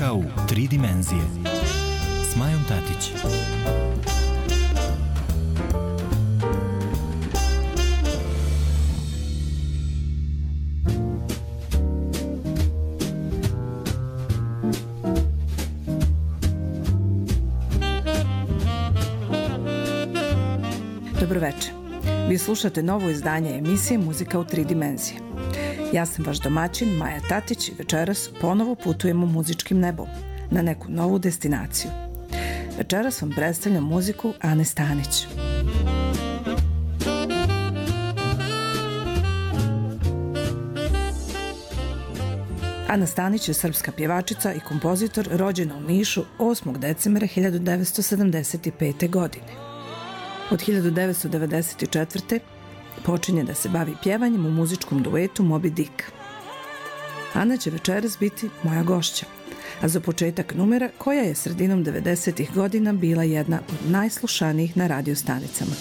Muzika u 3 dimenzije s Majom Tatić. Dobroveče. Vi slušate novo izdanje emisije Muzika u 3 dimenzije. Ja sam vaš domaćin Maja Tatić i večeras ponovo putujemo muzičkim nebom na neku novu destinaciju. Večeras vam predstavljam muziku Ane Stanić. Ana Stanić je srpska pjevačica i kompozitor rođena u Nišu 8. decembra 1975. godine. Od 1994. počinje da se bavi pjevanjem u muzičkom duetu Moby Dick. Ana će večeras biti moja gošća, a za početak numera koja je sredinom 90-ih godina bila jedna od najslušanijih na radio stanicama.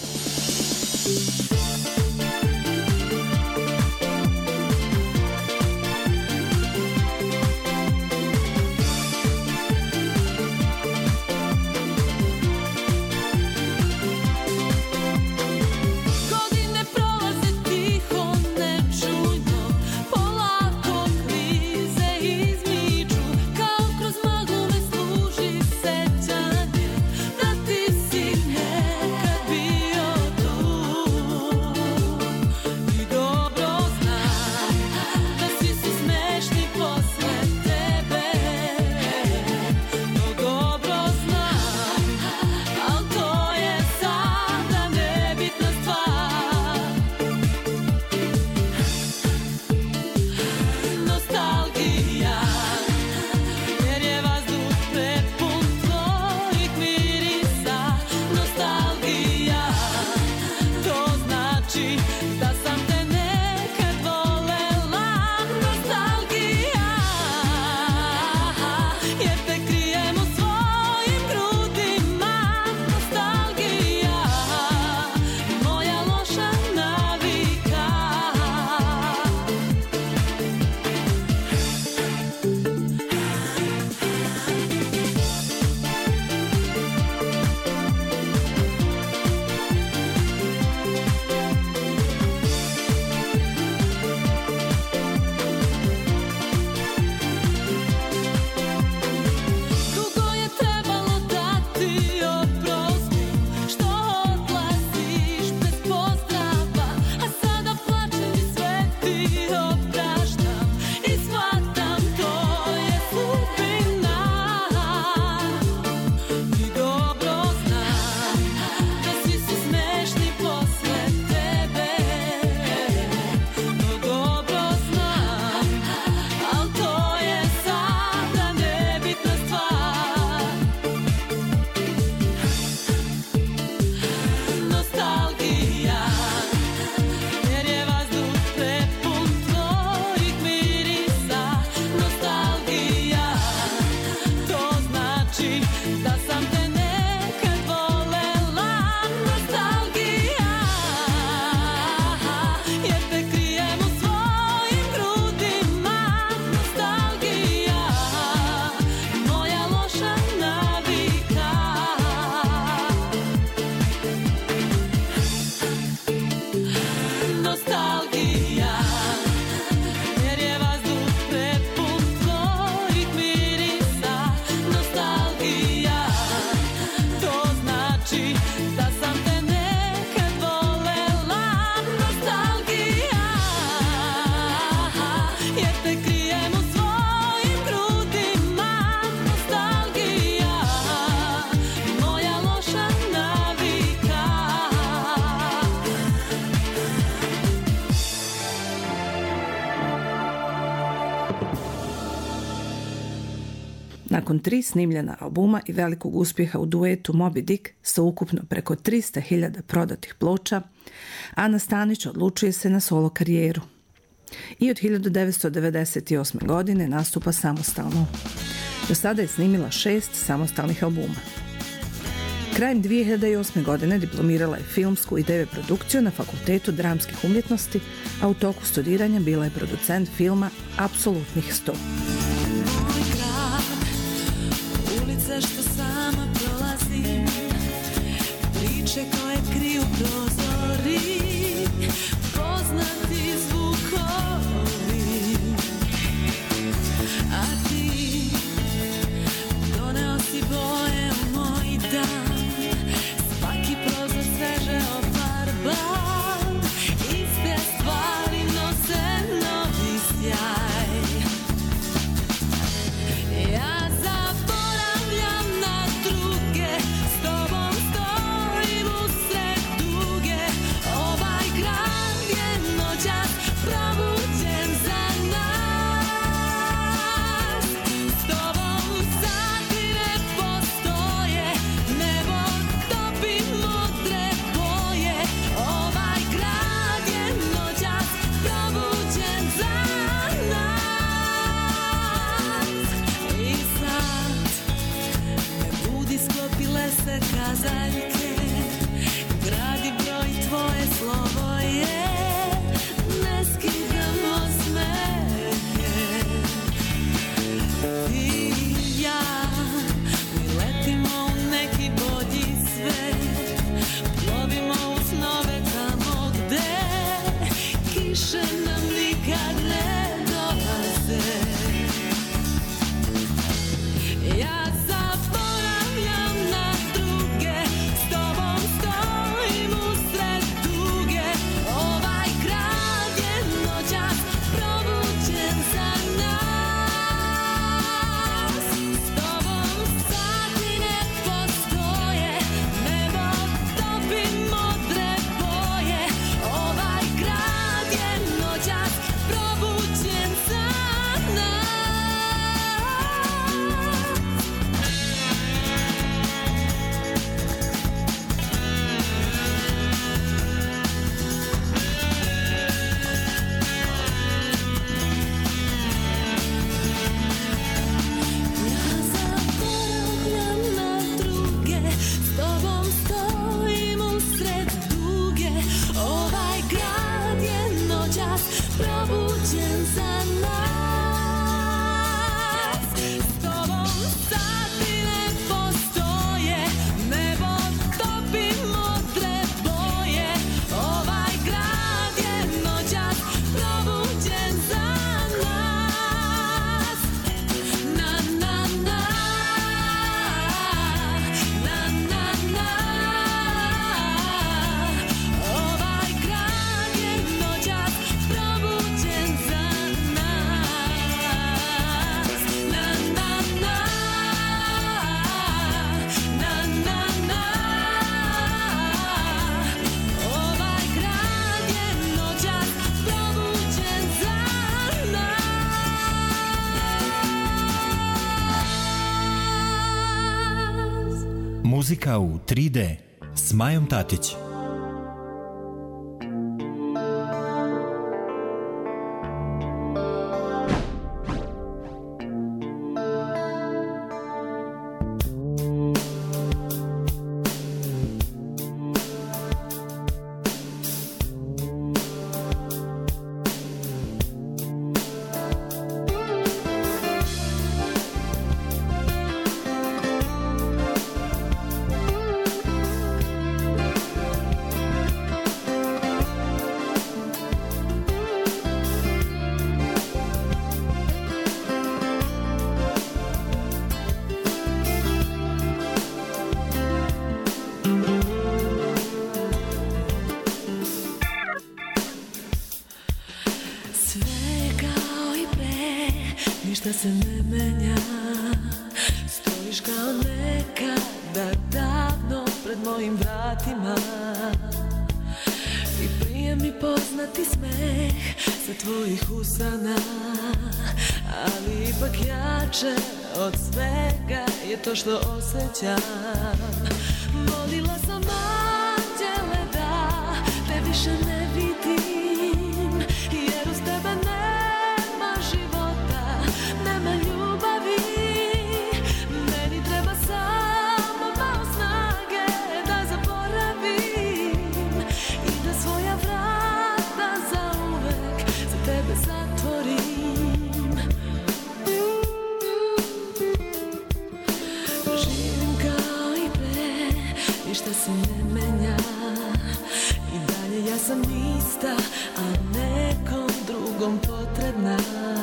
Nakon 3 snimljena albuma i velikog uspjeha u duetu Moby Dick sa ukupno preko 300.000 prodatih ploča, Ana Stanić odlučuje se na solo karijeru. I od 1998. godine nastupa samostalno. Do sada je snimila 6 samostalnih albuma. Krajem 2008. godine diplomirala je filmsku i TV produkciju na Fakultetu dramskih umjetnosti, a u toku studiranja bila je producent filma Apsolutnih 100. prozori, poznati zvukovi. A ti doneo si boje u moj dan, svaki prozor sveže ofarban, iste stvari nose novi sjaj. Ja zaboravljam na druge, s tobom stojim usred tuge. Ovaj grad je noćas probuđen za nas. S tobom sati ne postoje, nebo topi modre boje. Ovaj grad je noćas probuđen za nas. I sad me budi, sklopile se kazaljke, gradi broj, tvoje slovo je, ne skidamo smehe. Ti i ja, mi letimo u neki bolji svet, plovimo u snove tamo gde kiše nam nikad ne dolaze. Ja zaboravljam na druge, s tobom stojim usred tuge. Ovaj grad je noćas probuđen za nas. S tobom sati ne postoje, nebo topi modre boje. Ovaj grad je noćas probuđen za nas. Ja zaboravljam na druge, s tobom stojim usred tuge. Ovaj grad je noćas probuđen za nas. S tobom sati ne postoje, nebo topi modre boje. Ovaj grad je noćas probuđen za nas. Na na na, na na na. Ovaj grad je noćas probuđen za nas. Na na na, na na na. Ovaj grad je noćas probuđen za nas. Muzika u 3D s Majom Tatić. Ništa se ne menja, stojiš kao nekada davno pred mojim vratima. I prije mi poznati smeh sa tvojih usana, ali ipak jače od svega je to što osjećam. Molila sam anđele da te više ne vidim, jer uz tebe nema života, nema ljubavi. Meni treba samo malo snage da zaboravim i da svoja vrata zauvek za tebe zatvorim. Živim kao i pre, ništa se ne menja, ista, a nekom drugom potrebna.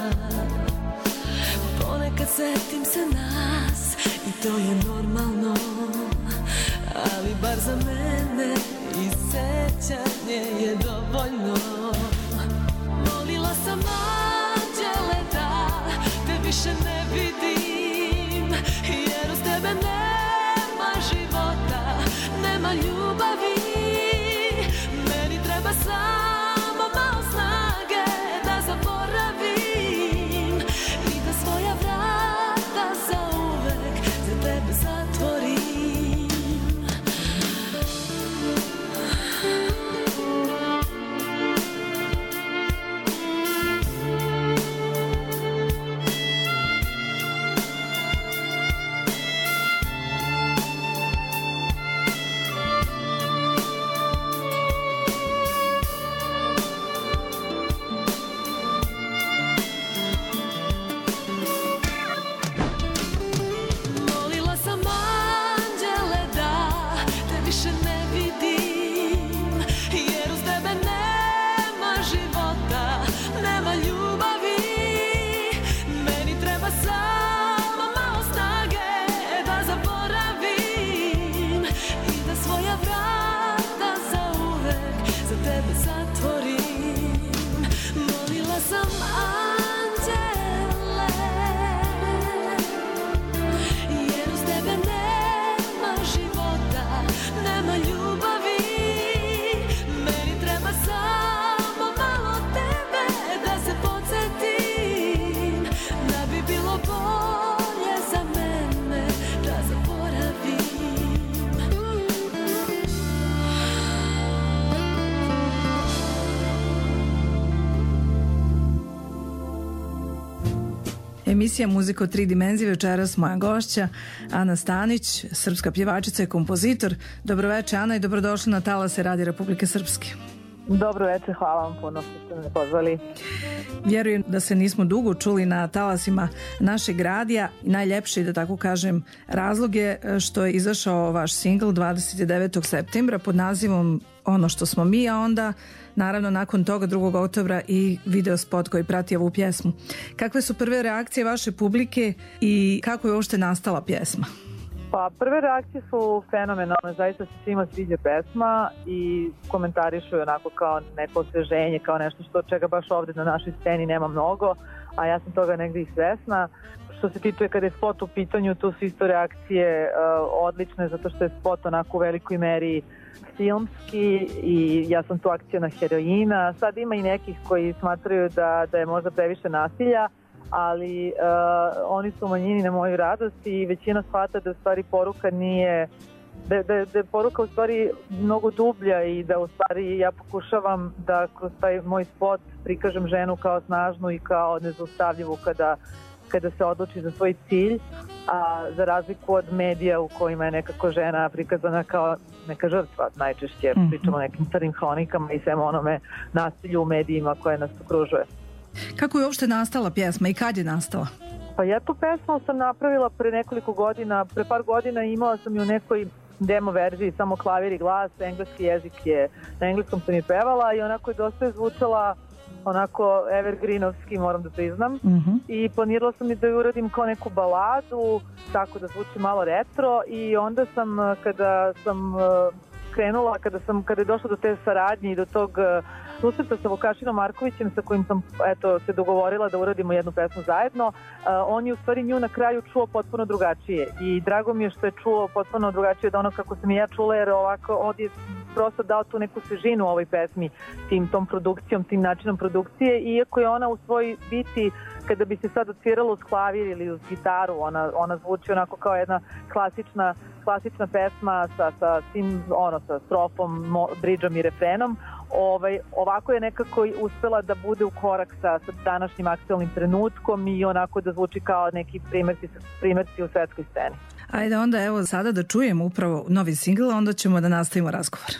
Ponekad setim se nas i to je normalno, ali bar za mene i sećanje je dovoljno. Molila sam anđele da te više ne vidim, jer uz tebe nema života, nema ljubavi. Meni treba samo malo snage da zaboravim i da svoja vrata zauvek za tebe zatvorim. Emisija Muzika u 3 dimenzije, večeras moja gošća Ana Stanić, srpska pjevačica i kompozitor. Dobroveče Ana i dobrodošli na talase Radio Republike Srpske. Dobro večer, hvala vam puno što ste me pozvali. Vjerujem da se nismo dugo čuli na talasima našeg radija i najljepši, da tako kažem, razlog je što je izašao vaš singl 29. septembra pod nazivom Ono što smo mi, a onda naravno nakon toga 2. oktobra i video spot koji prati ovu pjesmu. Kakve su prve reakcije vaše publike i kako je uopšte nastala pjesma? Pa prve reakcije su fenomenalne, zaista se svima sviđa pesma i komentarišu je onako kao neko osveženje, kao nešto što čega baš ovdje na našoj sceni nema mnogo, a ja sam toga negdje i svesna. Što se tiče kada je spot u pitanju, tu su isto reakcije odlične, zato što je spot onako u velikoj meri filmski i ja sam tu akcija heroina. Sad ima i nekih koji smatraju da je možda previše nasilja, ali oni su u manjini na moju radost i većina shvata da u stvari poruka nije, da je poruka u stvari mnogo dublja i da u stvari ja pokušavam da kroz taj moj spot prikažem ženu kao snažnu i kao nezaustavljivu kada se odluči za svoj cilj, a za razliku od medija u kojima je nekako žena prikazana kao neka žrtva, najčešće pričamo o nekim crnim hronikama i svem onome nasilju u medijima koje nas okružuje. Kako je uopšte nastala pjesma i kad je nastala? Pa ja tu pesmu sam napravila pre nekoliko godina, pre par godina imala sam ju u nekoj demo verziji, samo klavir i glas, engleski jezik je, na engleskom sam je pevala i onako je dosta zvučala onako evergreenovski, moram da priznam. I planirala sam i da ju uradim kao neku baladu, tako da zvuči malo retro i onda sam, kada sam krenula, kada je došlo do te saradnje i do tog susreta sa Vukašinom Markovićem sa kojim sam se dogovorila da uradimo jednu pesmu zajedno, on je u stvari nju na kraju čuo potpuno drugačije i drago mi je što je čuo potpuno drugačije od ono kako sam i ja čula, jer ovako ovdje je prosto dao tu neku svežinu ovoj pesmi tom produkcijom, tim načinom produkcije, iako je ona u svoj biti, kada bi se sad odsvirala uz klavir ili uz gitaru, ona zvuči onako kao jedna klasična pesma sa strofom, bridžom i refrenom. Ovako je nekako uspela da bude u korak sa današnjim aktualnim trenutkom i onako da zvuči kao neki primjerci u svetskoj sceni. Ajde onda evo sada da čujemo upravo novi singl, onda ćemo da nastavimo razgovor.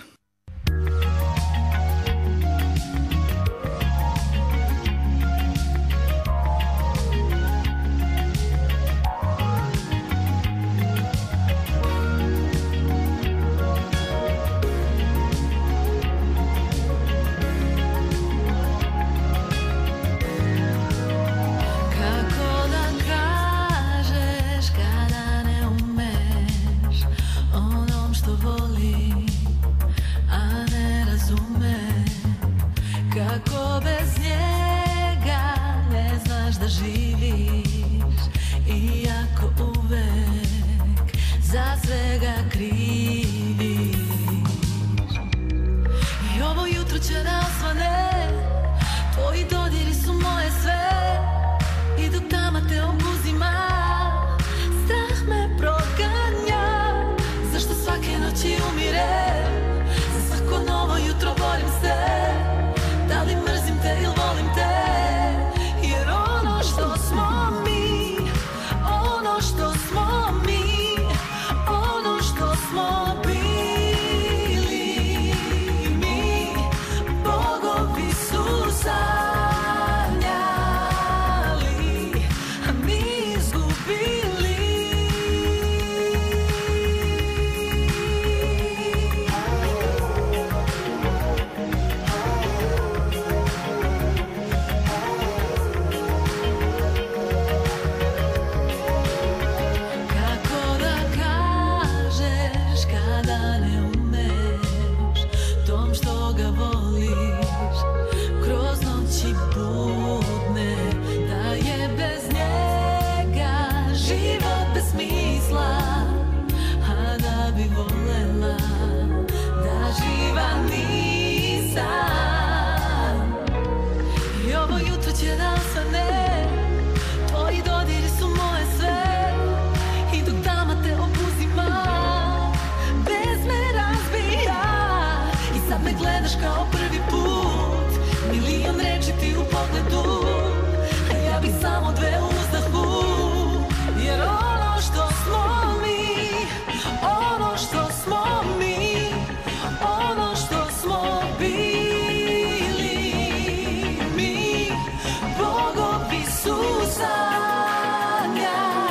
i samo dve u uzdahu. Jer ono što smo mi, ono što smo mi, ono što smo bili mi, bogovi su sanjali,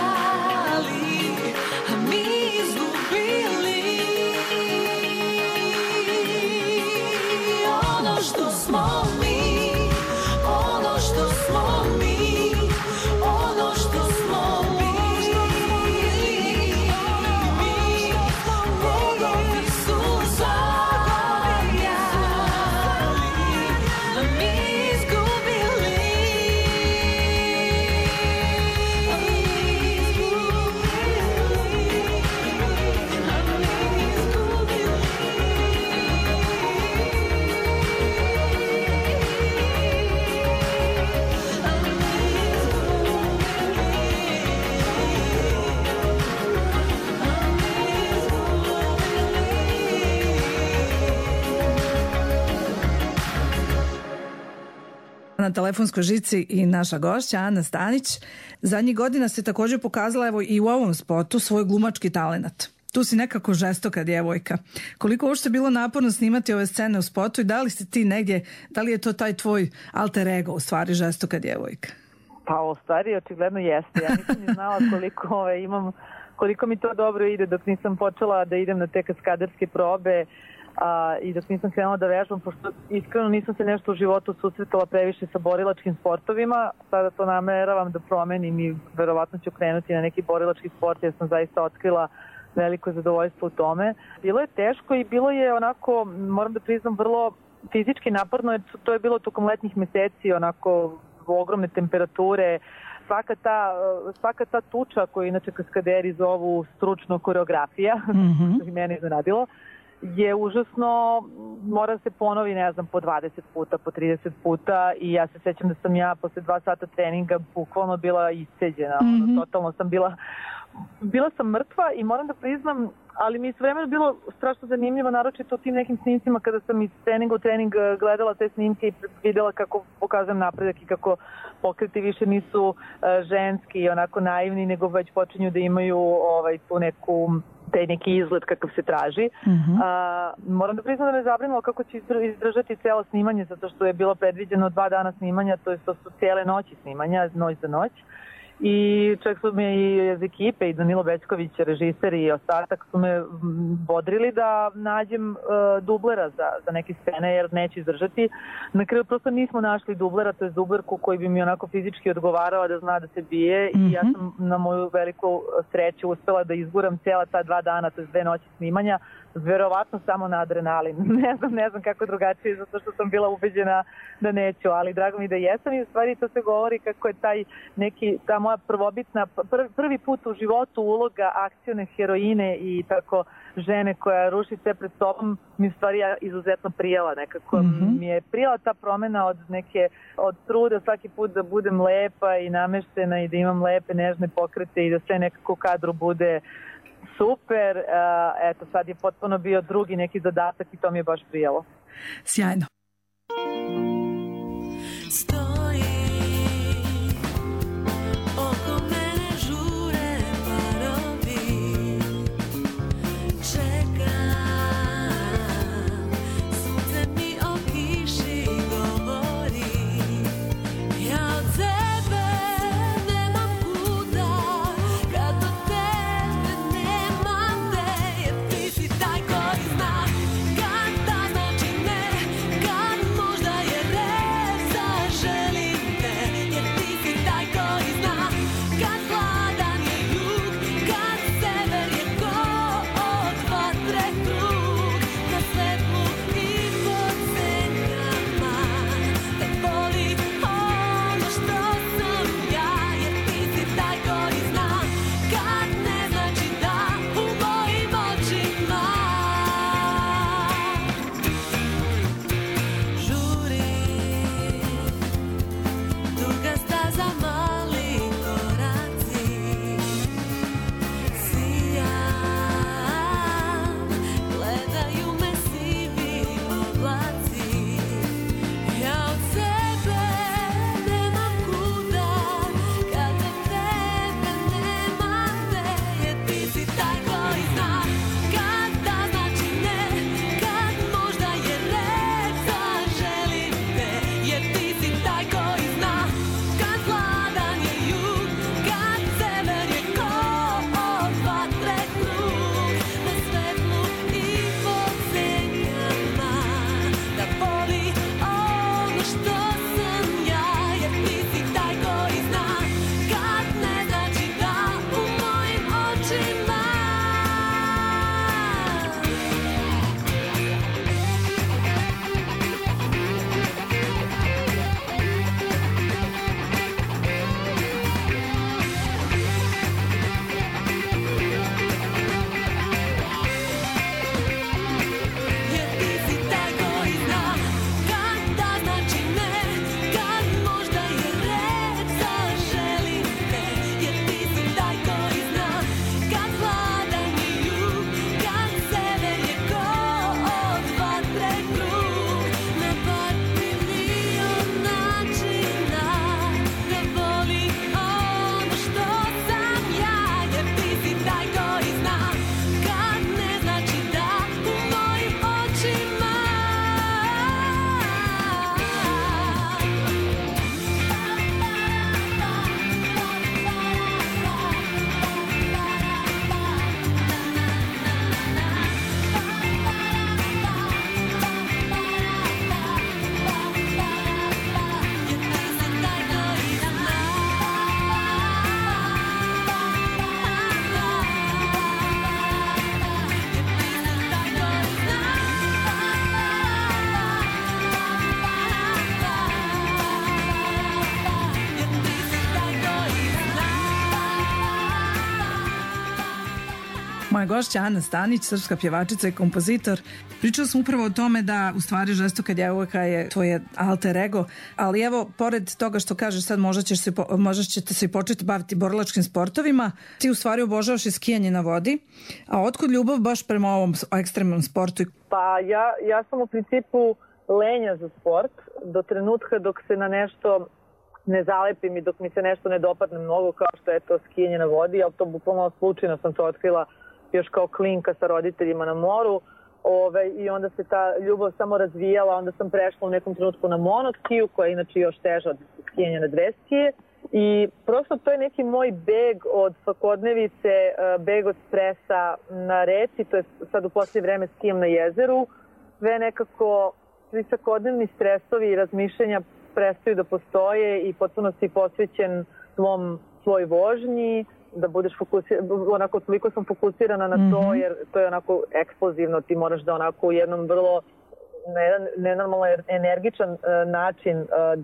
a mi izgubili. Ono što smo mi, ono što smo mi, ono što smo bili mi, bogovi su sanjali, a mi izgubili. Na telefonskoj žici i naša gošća Ana Stanić. Zadnjih godina se također pokazala evo i u ovom spotu svoj glumački talenat. Tu si nekako žestoka djevojka. Koliko uopšte bilo naporno snimati ove scene u spotu i da li si ti negdje, da li je to taj tvoj alter ego, u stvari žestoka djevojka? Pa u stvari očigledno jeste. Ja nisam ni znala koliko mi to dobro ide dok nisam počela da idem na te kaskaderske probe i dok nisam krenula da vežbam, pošto iskreno nisam se nešto u životu susretala previše sa borilačkim sportovima. Sada to nameravam da promenim i verovatno ću krenuti na neki borilački sport jer sam zaista otkrila veliko zadovoljstvo u tome. Bilo je teško i bilo je onako, moram da priznam, vrlo fizički naporno jer to je bilo tokom letnjih meseci, onako ogromne temperature. Svaka ta tuča koju inače kaskaderi zovu stručno koreografija, što je mene iznenadilo, je užasno, mora se ponovi, ne znam, po 20 puta, po 30 puta i ja se sećam da sam ja posle 2 sata treninga bukvalno bila isceđena, totalno sam bila sam mrtva i moram da priznam, ali mi je sve vremena bilo strašno zanimljivo, naročito u tim nekim snimcima kada sam iz treninga u trening gledala te snimke i videla kako pokazujem napredak i kako pokreti više nisu ženski i onako naivni, nego već počinju da imaju tu taj neki izgled kakav se traži. Moram da priznam da me zabrinulo kako će izdržati celo snimanje, zato što je bilo predviđeno 2 dana snimanja, to su cijele noći snimanja, noć za noć. I čak su me i iz ekipe i Danilo Bećković, režiser i ostatak su me bodrili da nađem dublera za neke scene jer neću izdržati. Na kraju prosto nismo našli dublera, to je dublerku koji bi mi onako fizički odgovarala da zna da se bije i ja sam na moju veliku sreću uspela da izguram cijela ta 2 dana, to je 2 noći snimanja, verovatno samo na adrenalin. Ne znam kako drugačije, zato što sam bila ubeđena da neću, ali drago mi da jesam i u stvari to se govori kako je ta moja prvobitna, prvi put u životu uloga akcione heroine i tako žene koja ruši sve pred sobom mi u stvari izuzetno prijela nekako. Mi je prijela ta promjena od truda svaki put da budem lepa i nameštena i da imam lepe nežne pokrete i da sve nekako u kadru bude super. Eto, sad je potpuno bio drugi neki zadatak i to mi je baš prijelo. Sjajno. Kad ta znači ne, kad možda je ne za ženu. Moja gošća Ana Stanić, srpska pjevačica i kompozitor. Pričala sam upravo o tome da u stvari Žestoka djevojka je tvoje alter ego, ali evo, pored toga što kažeš sad možda ćete se i početi baviti borilačkim sportovima, ti u stvari obožavaš i skijanje na vodi, a otkud ljubav baš prema ovom ekstremnom sportu? Pa ja sam u principu lenja za sport do trenutka dok se na nešto ne zalepim i dok mi se nešto ne dopadne mnogo, kao što je to skijanje na vodi, ali to bukvalno slučajno sam to otkrila još kao klinka sa roditeljima na moru. I onda se ta ljubav samo razvijala, onda sam prešla u nekom trenutku na monoskiju, koja je inače još teža od skijanja na dve skije. I prosto to je neki moj beg od svakodnevice, beg od stresa na reci, to je sad u posljednje vreme skijam na jezeru. Sve nekako, svi svakodnevni stresovi i razmišljenja prestaju da postoje i potpuno si posvećen svoj vožnji, da budeš onako toliko sam fokusirana na to, jer to je onako eksplozivno, ti moraš da onako u jednom vrlo na jedan nenormalno energičan način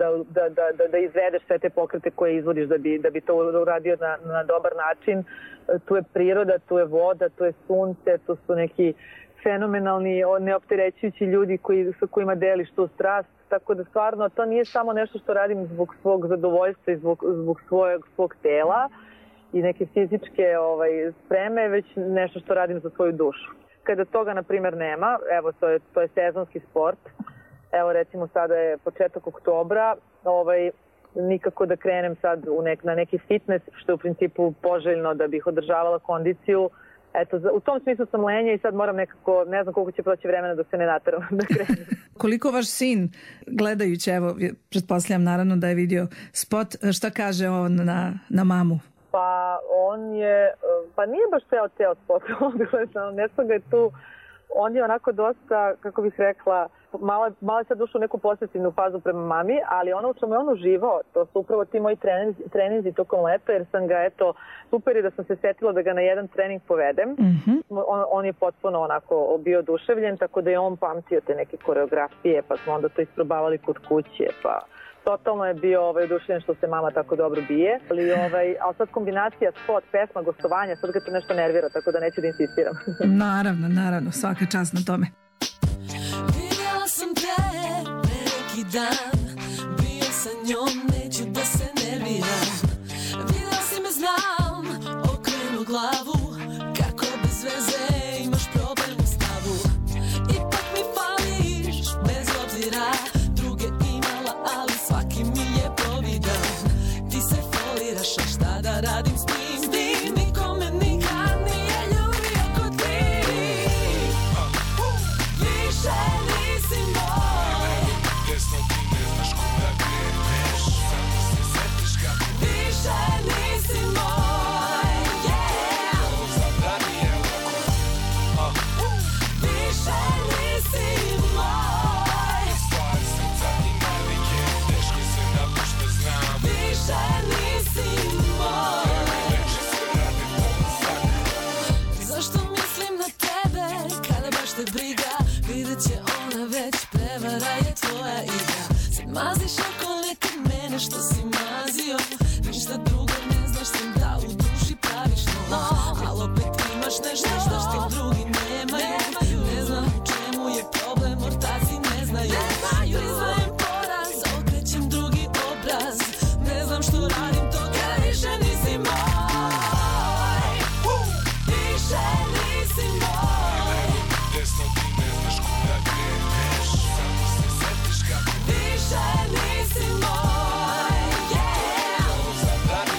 da izvedeš sve te pokrete koje izvodiš da bi to uradio na dobar način. Tu je priroda, tu je voda, tu je sunce, tu su neki fenomenalni, neopterećujući ljudi sa kojima deliš tu strast. Tako da stvarno to nije samo nešto što radim zbog svog zadovoljstva i zbog svog tela i neke fizičke spreme, već nešto što radim za svoju dušu. Kada toga, na primjer, nema, evo, to je sezonski sport, evo recimo sada je početak oktobra, nikako da krenem sad na neki fitness, što je u principu poželjno da bih održavala kondiciju. Eto, u tom smislu sam lenja i sad moram nekako, ne znam koliko će proći vremena dok se ne nateram da krenem. Koliko vaš sin, gledajući, evo, pretpostavljam naravno da je vidio spot, šta kaže on na mamu? Pa on je, nije baš ceo spot odgledan, nešto ga je tu, on je onako dosta, kako bih rekla, malo je sad ušao u neku posesivnu fazu prema mami, ali ono u čemu je on uživao, to su upravo ti moji treninzi tokom leta, jer sam ga, super je da sam se setila da ga na jedan trening povedem. On je potpuno onako bio oduševljen, tako da je on pamtio te neke koreografije, pa smo onda to isprobavali kod kuće, pa totalno je bio oduševljen što se mama tako dobro bije. Ali sad kombinacija spot, pesma, gostovanja, sad ga to nešto nervira, tako da neću da insistiram. Naravno, svaka čast na tome. Vidjela sam te neki dan, bio sa njom, neću da se nerviram. Vidjela si me, znam, okrenu glavu, kako bez veze imaš problem u stavu. Ipak mi fališ, bez obzira, druge imala, ali svaki mi je povidan. Ti se foliraš, a šta da radim s tim? Nikome nikad nije ljubio ko ti. Više nisi moj. Desno ti ne znaš kuda kreneš, samo se setiš kako. Više nisi moj, yeah. Ovo zabrani je lako. Više nisi moj. Stvar srca i navike, teško se napušta, znam. Više nisi moj. Zašto mislim na tebe kada baš te briga? Vidjet će ona već, prevara je tvoja igra. Sad maziš oko nekad mene što si mazio, ništa drugo ne znaš, sam da u duši praviš no. Ali opet imaš nešto što drugi nemaju. Ne znam u čemu je problem, ortaci ne znaju. Priznajem poraz, okrećem drugi obraz. Ne znam što radim to kada više nisi moj. Više nisi moj. Desno ti ne znaš kuda kreneš, samo se setiš kako. Više nisi moj, yeah. Ovo zabrani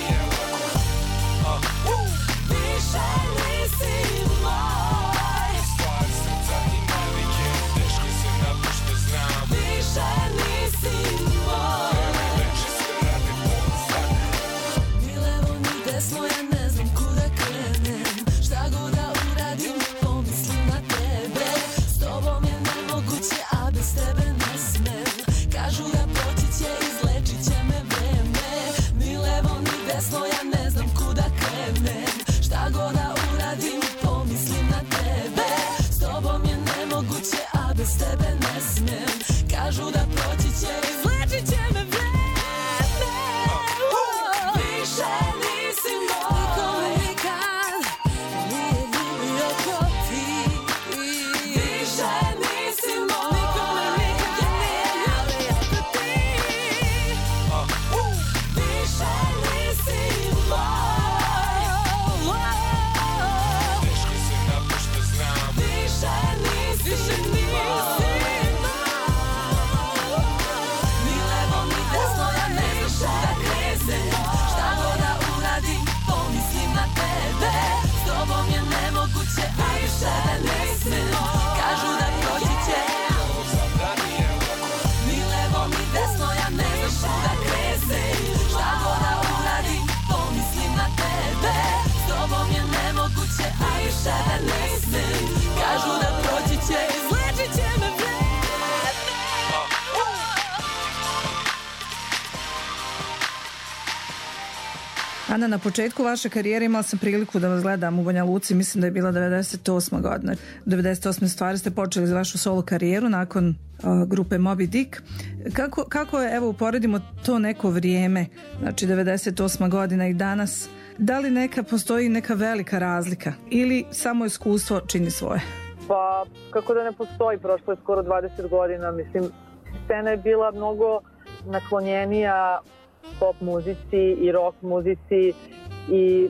Ana, na početku vaše karijere imala sam priliku da vas gledam u Banja Luci, mislim da je bila 98. godina. 98. stvari ste počeli za vašu solo karijeru nakon grupe Moby Dick. Kako je, evo, uporedimo to neko vrijeme, znači 98. godina i danas, da li postoji neka velika razlika ili samo iskustvo čini svoje? Pa, kako da ne postoji, prošlo je skoro 20 godina, mislim, scena je bila mnogo naklonjenija pop muzici i rock muzici i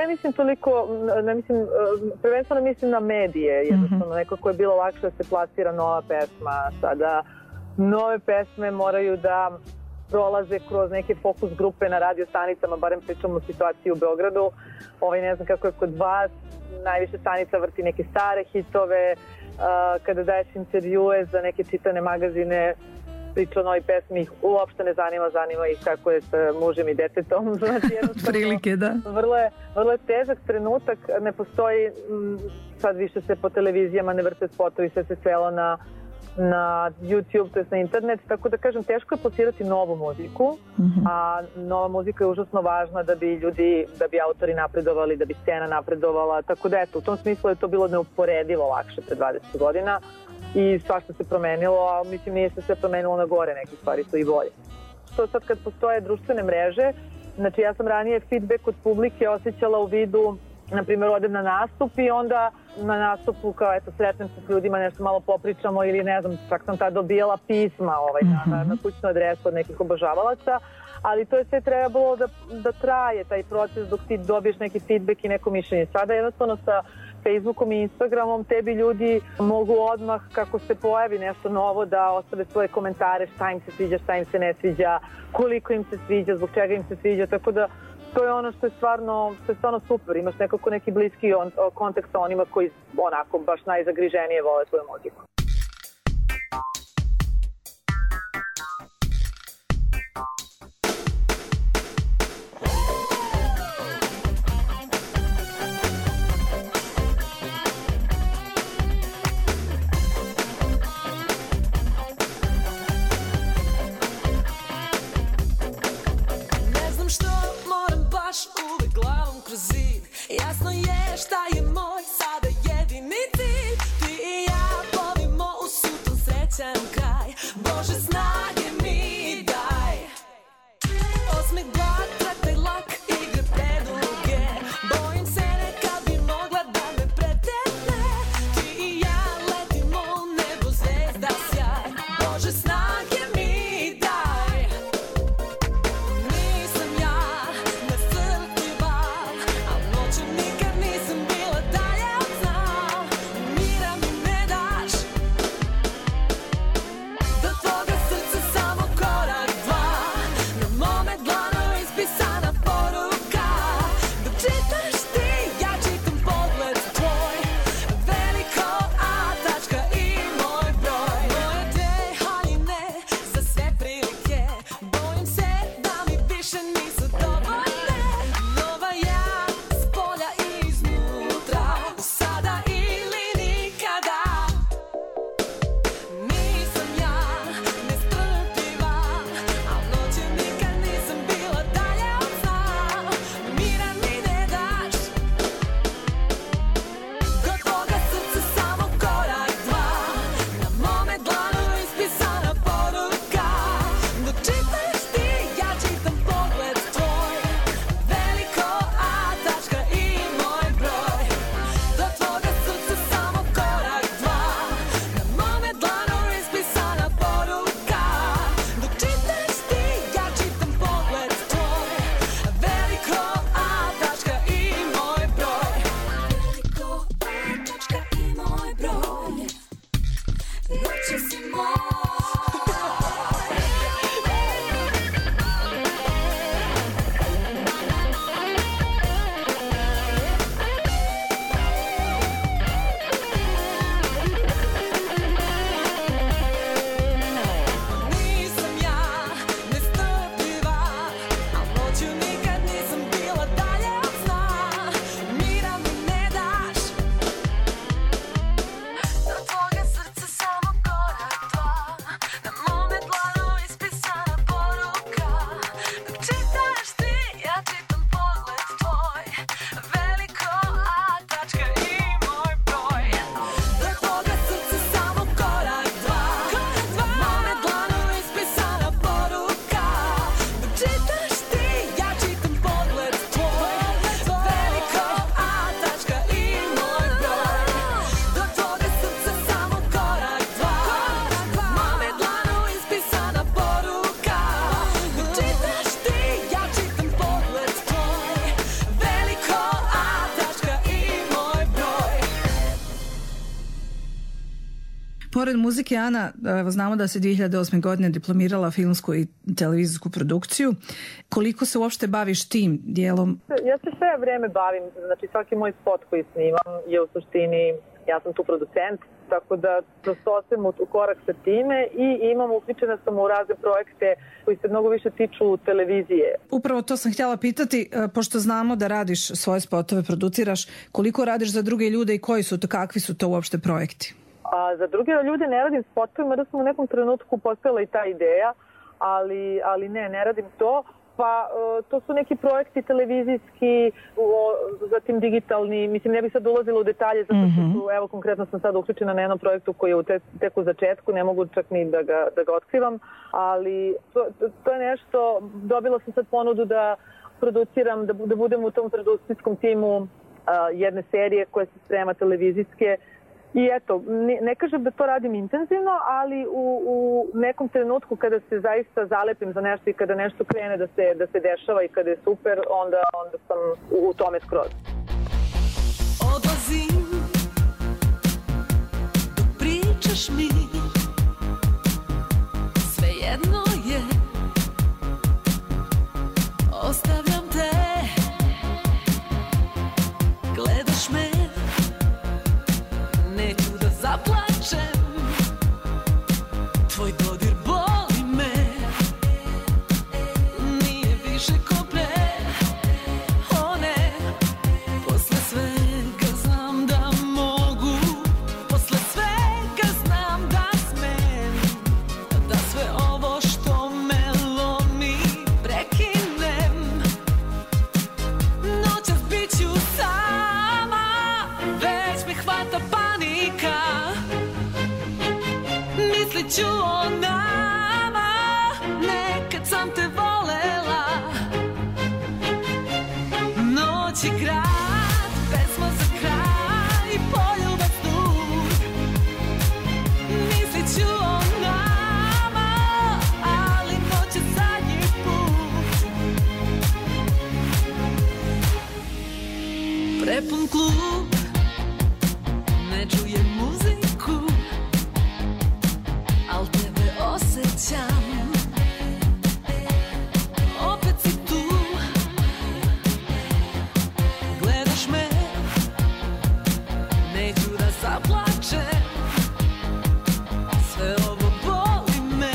prvenstveno mislim na medije, jednostavno nekako je bilo lakše da se plasira nova pesma. Sada nove pesme moraju da prolaze kroz neke fokus grupe na radio stanicama, barem pričamo o situaciji u Beogradu. Ne znam kako je kod vas, najviše stanica vrti neke stare hitove, kada daješ intervjue za neke čitane magazine, priča o novoj pesmi, ih uopšte ne zanima ih kako je sa mužem i detetom. Znači, prilike, da. Vrlo je težak trenutak, ne postoji, sad više se po televizijama ne vrte spotovi, sve se svelo na YouTube, to je na internet, tako da kažem, teško je plasirati novu muziku, a nova muzika je užasno važna da bi autori napredovali, da bi scena napredovala, tako da eto, u tom smislu je to bilo neuporedivo lakše pre 20 godina i svašta se promenilo, a mislim nije se sve promenilo na gore, neke stvari su i bolje. Što sad kad postoje društvene mreže, znači ja sam ranije feedback od publike osjećala u vidu, na primjer, odem na nastup i onda na nastupu kao eto sretnem se s ljudima, nešto malo popričamo ili ne znam, čak sam tad dobijala pisma na kućnu adresu od nekih obožavalaca, ali to je sve trebalo da traje taj proces dok ti dobiješ neki feedback i neko mišljenje. Sada jednostavno sa Facebookom i Instagramom tebi ljudi mogu odmah kako se pojavi nešto novo da ostave svoje komentare, šta im se sviđa, šta im se ne sviđa, koliko im se sviđa, zbog čega im se sviđa, tako da to je ono što je stvarno super. Imaš nekako neki bliski kontakt sa onima koji onako baš najzagriženije vole tvoju muziku. Jasno je šta je moj sada jedini cilj. Ti i ja plovimo u sutom srećan kraj. Bože snage mi daj. Osmeh glad, taj lak igre preduge. Bojim se nekad bi mogla da me pretekne. Ti i ja letimo u nebo, zvezda sjaj. Bože snage mi daj. Nisam ja nestrpljiva, a noću nikad nisam bila dalje Pored muzike, Ana, evo, znamo da se 2008. godine diplomirala filmsku i televizijsku produkciju. Koliko se uopšte baviš tim dijelom? Ja se sve vreme bavim, znači svaki moj spot koji snimam je u suštini, ja sam tu producent, tako da ostajem u korak sa time i uključena sam u razne projekte koji se mnogo više tiču televizije. Upravo to sam htjela pitati, pošto znamo da radiš svoje spotove, produciraš, koliko radiš za druge ljude i koji su to, kakvi su to uopšte projekti? A za druge ljude ne radim spotovima, da sam u nekom trenutku postojala i ta ideja, ali ne radim to. Pa to su neki projekti televizijski, zatim digitalni, mislim ne bih sad ulazila u detalje zato što su, evo konkretno sam sad uključena na jednom projektu koji je tek u začetku, ne mogu čak ni da ga otkrivam, ali to je nešto, dobila sam sad ponudu da produciram, da budem u tom produkcijskom timu jedne serije koja se sprema televizijske. I eto, ne kažem da to radim intenzivno, ali u nekom trenutku kada se zaista zalepim za nešto i kada nešto krene da se dešava i kada je super, onda sam u tome skroz. Odlazim, dok pričaš mi, svejedno je, ostavljam te, gledaš me, neću da zaplačem, tvoj dodir boli me, nije više ko pre, o ne, posle svega znam da mogu, posle svega znam da smem, da sve ovo što me lomi prekinem, noćas bit ću sama, već me hvata panika, mislit ću o nama, nekad sam te volela, noć i grad, pesma za kraj, poljubac dug, mislit ću o nama, ali noć je zadnji put, prepun klub, ne čujem muziku, al tebe osjećam, opet si tu, gledaš me, neću da zaplačem, sve ovo boli me,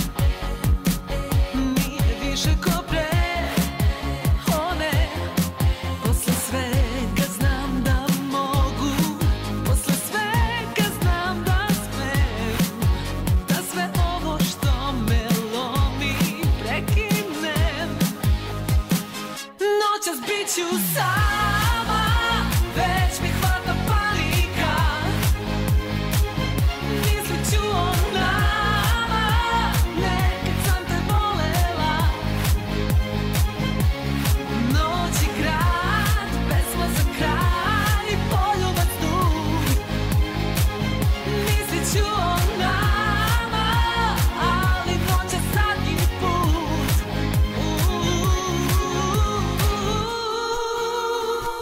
nije više ko pre, o ne, posle svega znam da mogu, posle svega znam da smem, da sve ovo što me lomi prekinem, noćas bit ću sama, već mi hvata panika, mislit ću o nama, nekad sam te volela, noć i grad, pesma za kraj, poljubac dug, mislit ću o nama, ali noć je zadnji put.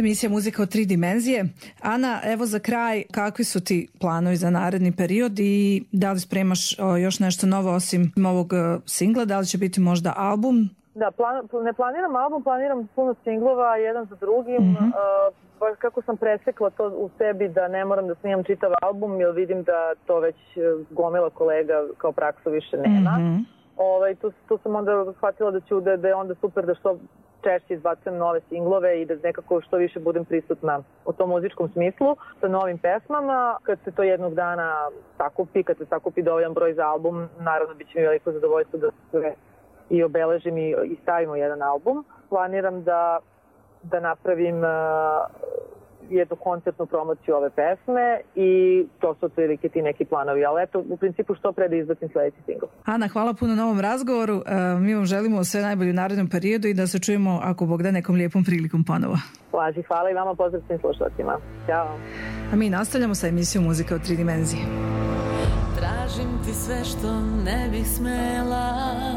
emisija Muzika od 3 dimenzije. Ana, evo za kraj, kakvi su ti planovi za naredni period i da li spremaš još nešto novo osim ovog singla? Da li će biti možda album? Da, ne planiram album, planiram puno singlova, jedan za drugim. Baš kako sam presekla to u sebi da ne moram da snimam čitav album, jer vidim da to već gomila kolega kao praksu više nema. Tu sam onda shvatila da je onda super da što češće izbacujem nove singlove i da nekako što više budem prisutna u tom muzičkom smislu sa novim pesmama. Kad se to jednog dana sakupi dovoljan broj za album, naravno bit će mi veliko zadovoljstvo da se i obeležim i stavimo jedan album. Planiram da napravim jednu koncertnu promociju ove pesme i to su otprilike ti neki planovi, ali eto, u principu što pre da izbacim sledeći singl. Ana, hvala puno na ovom razgovoru. Mi vam želimo sve najbolje u narednom periodu i da se čujemo, ako Bog da, nekom lijepom prilikom ponovo. Laži, hvala i vama, pozdrav svim slušalcima. Ćao. A mi nastavljamo sa emisijom Muzika od 3 dimenzije. Tražim ti sve što ne bih smela,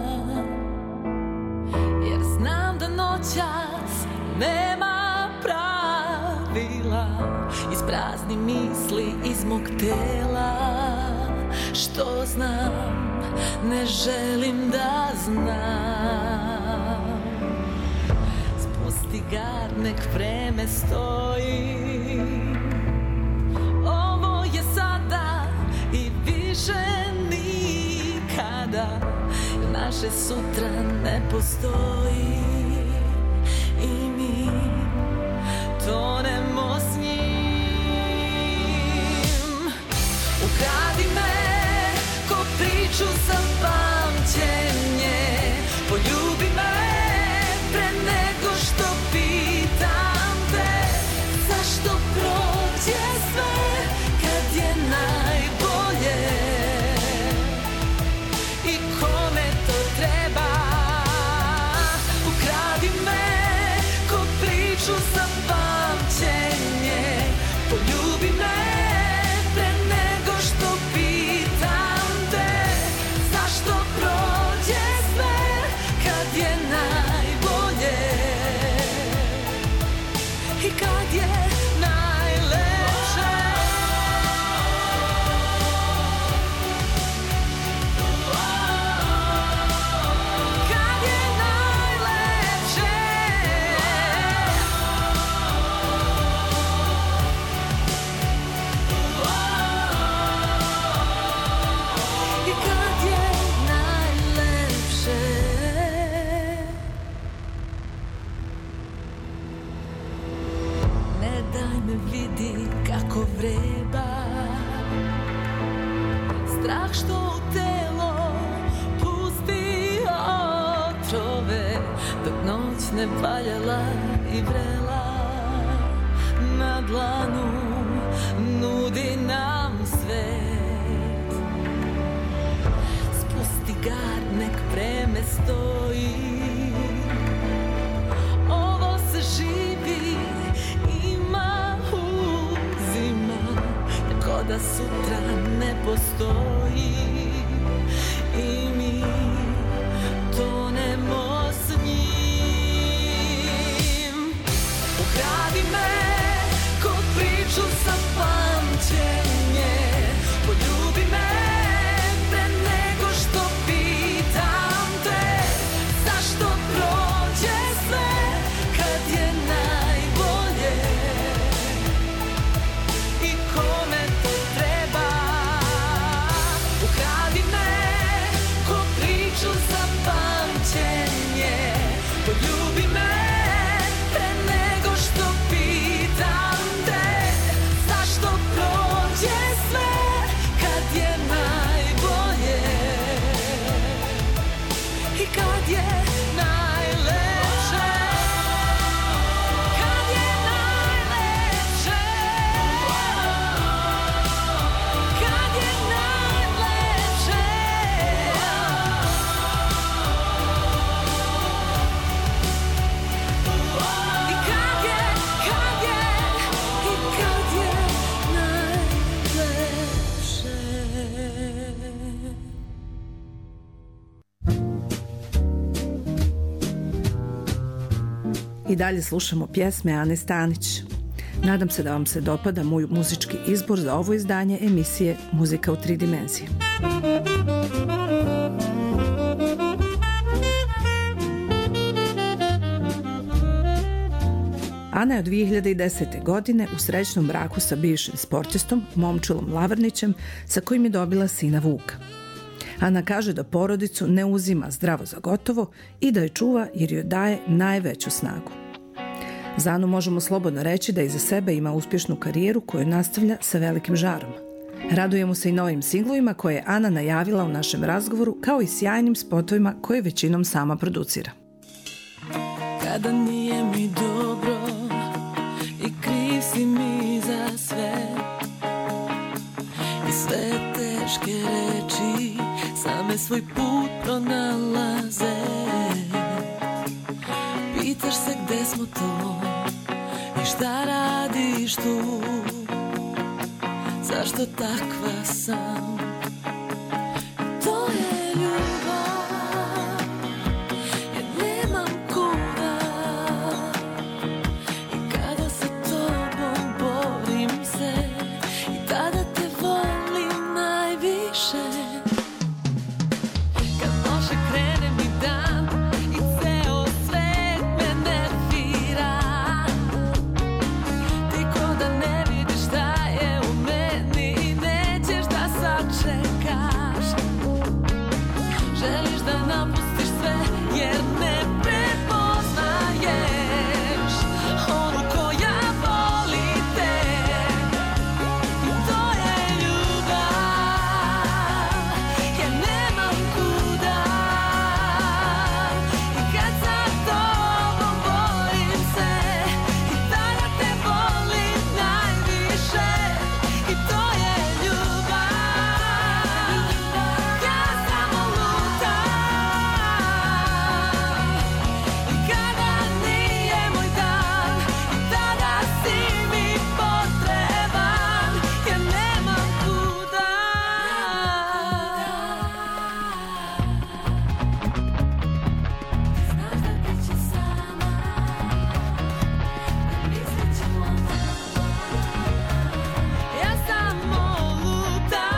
jer znam da noćas nema pravila. Isprazni misli iz mog tela, što znam, ne želim da znam. Spusti gard, nek vreme stoji, ovo je sada i više nikada. Naše sutra ne postoji i mi tonemo s njim. Ukradi me ko priču za pamćenje, poljubi me pre nego što pitam te zašto prođe sve kad je najbolje i kome to treba. Ukradi me ko priču za pamćenje, poljubi me pre nego što pitam te zašto prođe sve kad je najbolje i kad je najlepše. Kad je najlepše i kad je najlepše. Ne daj me vidi kako vreba strah što u telo pusti otrove, dok noć ne valjala i vrela na dlanu nudi nam svet. Spusti gard, nek vreme stoji, ovo se živi, ima uzima, tako da sutra ne postoji i mi tonemo s njim. Ukradi me ko priču za pamćenje, poljubi me pre nego što pitam te zašto prođe sve kad je najbolje i kome to treba. Ukradi dalje slušamo pjesme Ane Stanić. Nadam se da vam se dopada moj muzički izbor za ovo izdanje emisije Muzika u 3 dimenzije. Ana je od 2010. godine u srećnom braku sa bivšim sportistom, Momčilom Lavrnićem, sa kojim je dobila sina Vuka. Ana kaže da porodicu ne uzima zdravo za gotovo i da je čuva jer joj daje najveću snagu. Za Anu možemo slobodno reći da iza sebe ima uspješnu karijeru koju nastavlja sa velikim žarom. Radujemo se i novim singlovima koje je Ana najavila u našem razgovoru, kao i sjajnim spotovima koje većinom sama producira. Kada nije mi dobro i kriv si mi za sve, i sve teške reči same svoj put pronalaze. Pitaš se gde smo to i šta radiš tu, zašto takva sam? To je ljubav, jer nemam kuda, i kada sa tobom borim se, i tada te volim najviše. Kad loše krene mi dan i ceo svet me nervira, ti ko da ne vidiš šta je u meni i nećeš da sačekaš. Želiš da napustiš sve jer ne prepoznaješ onu koja voli te. I to je ljubav, jer nemam kuda, i kad sa tobom borim se, i tada te volim najviše. I to je ljubav, ja samo lutam, i kada nije moj dan, i tada si mi potreban, jer nemam kuda. Znaš da bit će sama, ne mislit ćemo malo, ja samo lutam.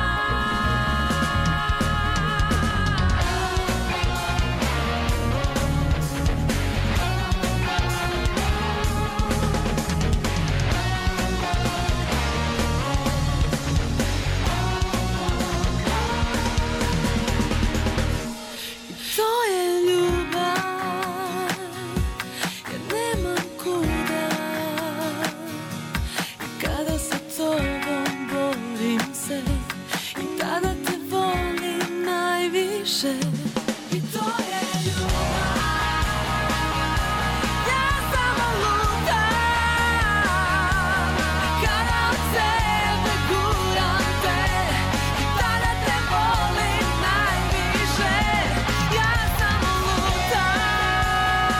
I to je ljubav, jer nemam kuda, i kada sa tobom borim se, i tada te volim najviše. I to je ljubav, ja samo lutam, kada od sebe guram te, i tada te volim najviše. Ja samo lutam,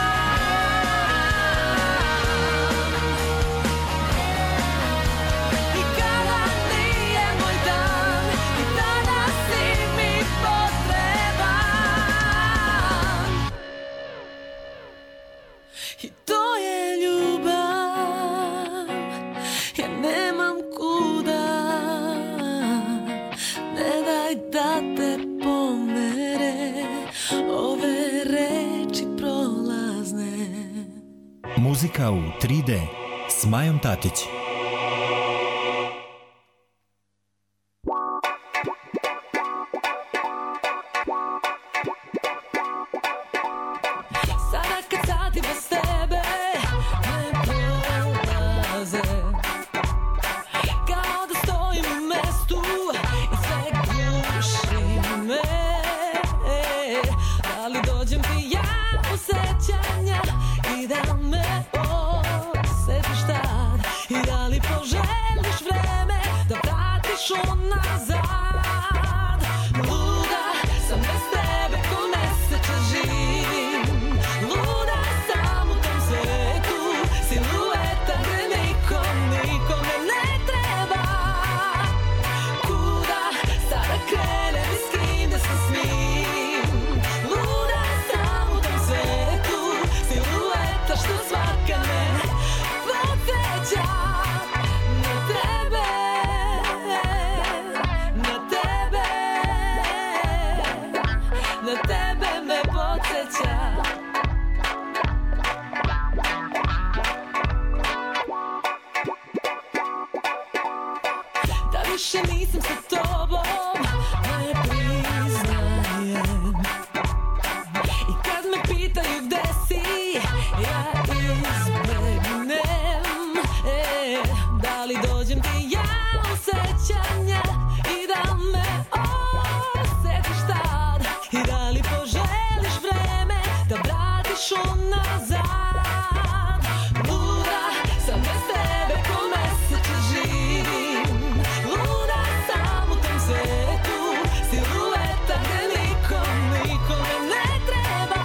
i kada nije moj dan, i tada si mi potreban. I to je ljubav, jer nemam kuda, ne daj da te pomere ove reči prolazne. Muzika u 3D s Majom Tatić. Sada kad sati bez tebe ne prolaze, kao da stojim u mestu i sve guši me. Da li dođem ti ja u sećanja i da me osjetiš tad, i da više nisam sa tobom, ne priznajem. I kad me pitaju gde si, ja izbegnem. Da li dođem ti ja u sećanja i da me osjetiš tad, i da li poželiš vreme da vratiš unazad. Luda sam bez tebe, ko meseče živim. Luda sam u tom svetu, silueta gde nikome ne treba.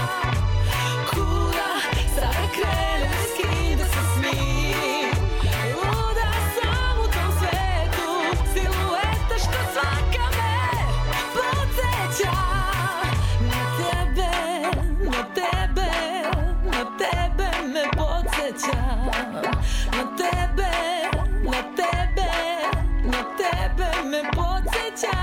Kuda sada krenem, s kim da se smirim. Luda sam u tom svetu, silueta što svaka me podsjeća na tebe, na tebe, na tebe me podsjeća. Na tebe, na tebe, na tebe me podsjeća.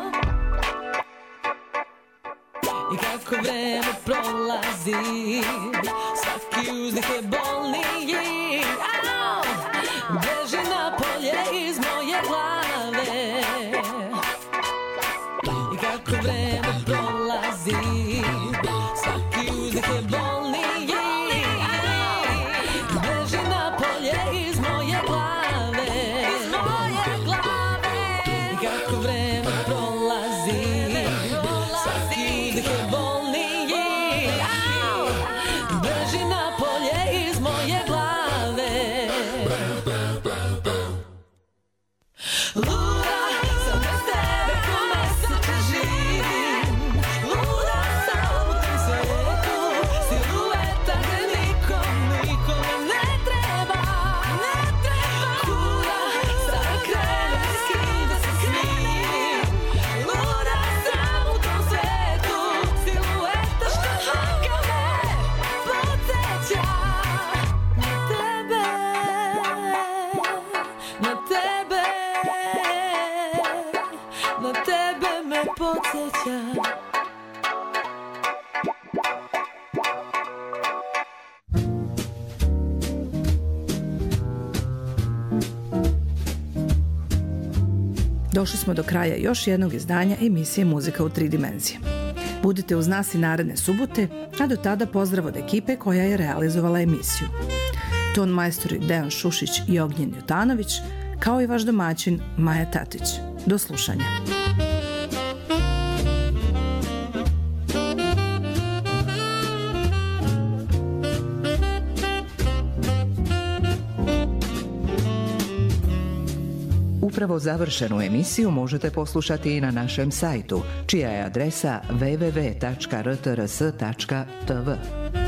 I kako vreme prolazi, svaki uzdah je bolniji. Au! Beži napolje iz moje glave. I kako vreme prolazi, svaki uzdah je bolniji. Beži napolje iz moje glave. I kako vreme prolazi, svaki uzdah je bolniji. Beži napolje iz moje glave. Luda sam bez tebe, ko meseče živim. Luda sam u tom svetu, silueta gde nikome ne treba. Kuda sada krenem, s kim da se smirim. Luda sam u tom svetu, silueta što svaka me podsjeća na tebe, na tebe, na tebe me podsjeća. Došli smo do kraja još jednog izdanja emisije Muzika u 3 dimenzije. Budite uz nas i naredne subote, a do tada pozdrav od ekipe koja je realizovala emisiju. Ton majstori Dejan Šušić i Ognjen Jutanović, kao i vaš domaćin Maja Tatić. Do slušanja. Upravo završenu emisiju možete poslušati i na našem sajtu, čija je adresa www.rtrs.tv.